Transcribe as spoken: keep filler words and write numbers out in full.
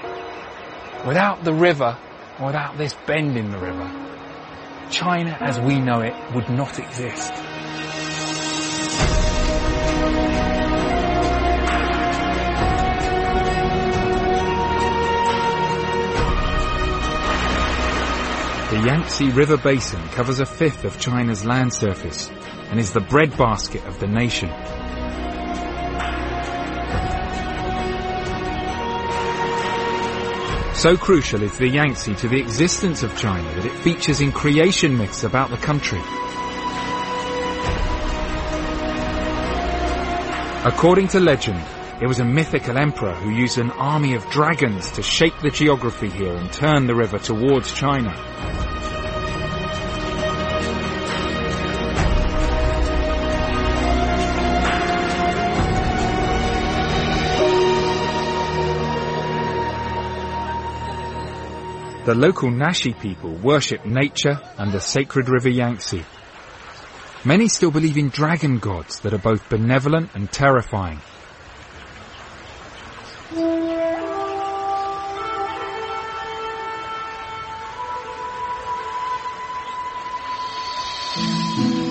Without the river, without this bend in the river, China as we know it would not exist. The Yangtze River Basin covers a fifth of China's land surface and is the breadbasket of the nation. So crucial is the Yangtze to the existence of China that it features in creation myths about the country. According to legend, it was a mythical emperor who used an army of dragons to shape the geography here and turn the river towards China. The local Nashi people worship nature and the sacred river Yangtze. Many still believe in dragon gods that are both benevolent and terrifying.